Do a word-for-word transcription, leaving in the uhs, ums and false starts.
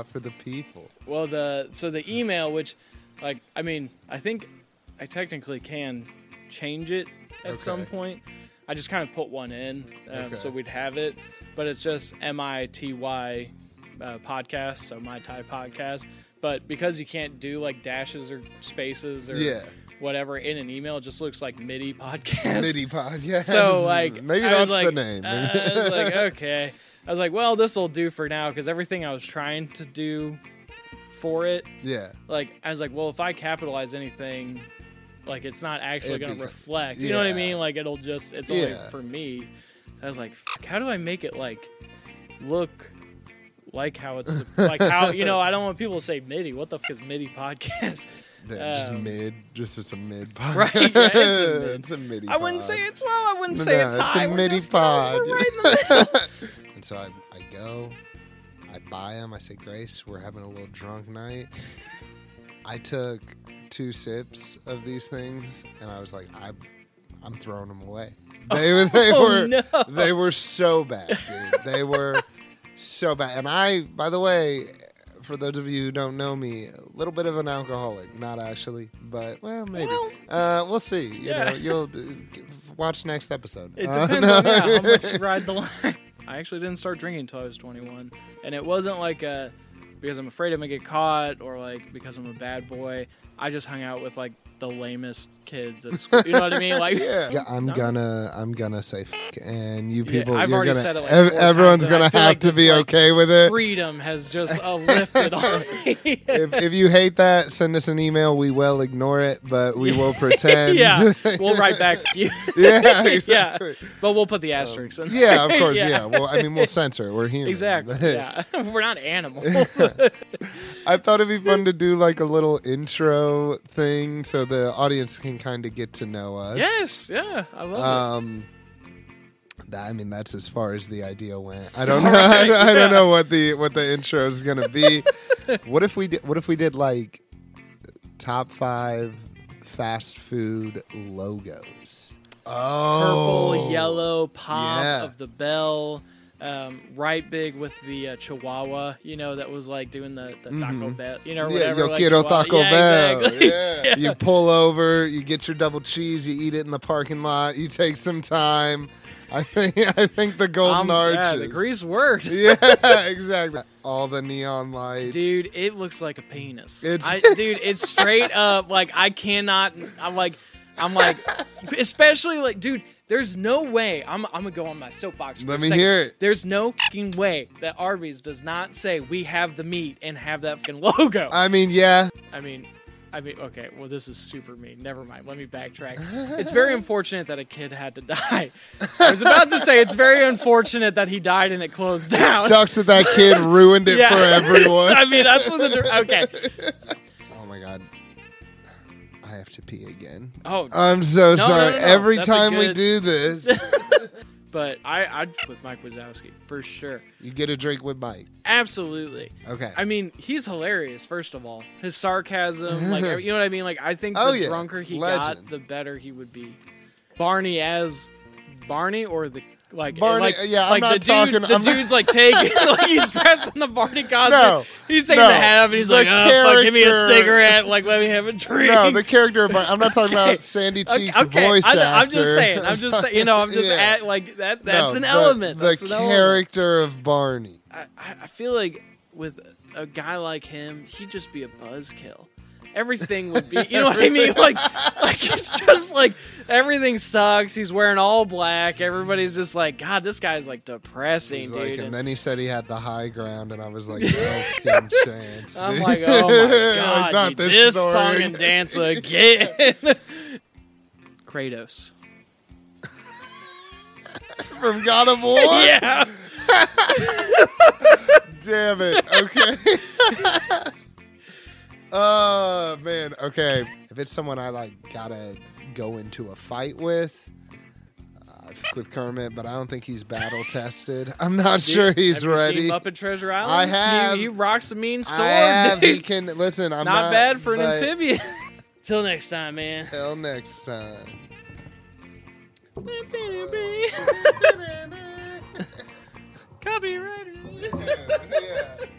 got for the people? Well, the so the email, which, like, I mean, I think I technically can change it at Okay. some point. I just kind of put one in, um, Okay. so we'd have it. But it's just M I T Y uh, podcast, so My Ty Podcast. But because you can't do like dashes or spaces or Yeah. whatever in an email, it just looks like MIDI podcast. MIDI podcast. So like, maybe I that's was like, the name. uh, I was like, okay. I was like, well, this will do for now because everything I was trying to do for it, yeah. like I was like, well, if I capitalize anything, like it's not actually It going to becomes- reflect. You know what I yeah. mean? Like it'll just, it's only Yeah. for me. So I was like, F- how do I make it like look like how it's like how you know? I don't want people to say MIDI. What the f is MIDI podcast? Yeah, just Um, mid, just it's a mid pod. Right, yeah, it's a mid. It's a midi I wouldn't pod. say it's low. I wouldn't say No, it's it's a high. We're MIDI just, you know, pod. we're right in the middle. And so I, I go, I buy them. I say, Grace, we're having a little drunk night. I took two sips of these things, and I was like, I, I'm throwing them away. They, were- they Oh, were, no. they were so bad, dude. They were so bad. And I, by the way, for those of you who don't know me, a little bit of an alcoholic. Not actually, but, well, maybe. Well, uh, we'll see. You yeah. know, you'll uh, watch next episode. It Uh, depends no. on yeah, how much you ride the line. I actually didn't start drinking until I was twenty-one, and it wasn't like a because I'm afraid I'm gonna get caught or like because I'm a bad boy. I just hung out with like the lamest kids at school. You know what I mean? Like, Yeah, yeah, I'm no. gonna, I'm gonna say, f- and you Yeah, people, I've you're already gonna, said it, like, ev- four everyone's times, and I gonna feel have like to this, be like, okay with it. freedom has just uh, lifted on me. If, if you hate that, send us an email. We will ignore it, but we will pretend. yeah, we'll write back to you. yeah, yeah, exactly. but we'll put the asterisks in. Yeah, of course. Yeah. Yeah. Well, I mean, we'll censor. We're human. Exactly. Yeah, we're not animals. I thought it'd be fun to do like a little intro thing so the audience can kind of get to know us. Yes. Yeah. I love Um, that, I mean, that's as far as the idea went. I don't know. All I, right, don't, I don't yeah. know what the what the intro is gonna be. What if we did? What if we did like top five fast food logos? Oh, Purple, yellow, pop Yeah. of the bell. Um, right big with the uh, Chihuahua, you know, that was like doing the, the Taco Mhm. Bell, you know, or Yeah, whatever. yo like quiero Chihuahua. Taco yeah, Bell. Exactly. Yeah. You pull over, you get your double cheese, you eat it in the parking lot, you take some time. I think I think the golden Um, arches. yeah, the grease worked. Yeah, exactly. All the neon lights. Dude, it looks like a penis. It's- I, dude, it's straight up like I cannot. I'm like, I'm like, especially like, dude. There's no way. I'm, I'm gonna go on my soapbox. For Let a me second. hear it. There's no fucking way that Arby's does not say we have the meat and have that fucking logo. I mean, yeah. I mean, I mean, okay. Well, this is super mean. Never mind. Let me backtrack. It's very unfortunate that a kid had to die. I was about to say it's very unfortunate that he died and it closed down. Sucks that that kid ruined it Yeah. for everyone. I mean, that's what the okay. Oh my god. I have to pee again. Oh, I'm so No, no, sorry. no, no. Every That's a time we good- do this, but I, I'd with Mike Wazowski for sure. you get a drink with Mike. Absolutely. Okay. I mean, he's hilarious. First of all, his sarcasm, like you know what I mean. Like I think Oh, the yeah. drunker he Legend. got, the better he would be. Barney as Barney or the like Barney- like, yeah, I'm like not the dude, talking- The I'm not- dude's like taking like he's dressed in the Barney costume. No, he's taking no. the hat off and he's The like, oh, fuck, give me a character- cigarette. Like let me have a drink. No, the character. Of, I'm not talking Okay. about Sandy Cheeks' okay, okay. voice I, actor. I'm just saying. I'm just saying. You know, I'm just Yeah. at, like that. That's No, an the- element. The That's an element. character of Barney. I, I I feel like with a guy like him, he'd just be a buzzkill. Everything would be, you know what I mean? Like, like it's just like everything sucks. He's wearing all black. Everybody's just like, God, this guy's like depressing, He's dude. like, And and then he said he had the high ground, and I was like, no fucking chance. I'm dude. like, oh my God, Like, not dude, this, this story. song and dance again. Kratos. From God of War. Yeah. Damn it. Okay. Oh man. Okay. If it's someone I like, gotta go into a fight with. Uh, I fuck with Kermit, but I don't think he's battle tested. I'm not Dude, sure he's have you ready. seen Muppet Treasure Island? I have. He, he rocks a mean sword. I have. dude. He can listen. I'm not, not, bad for an but amphibian. Till next time, man. Till next time. Copyright. yeah.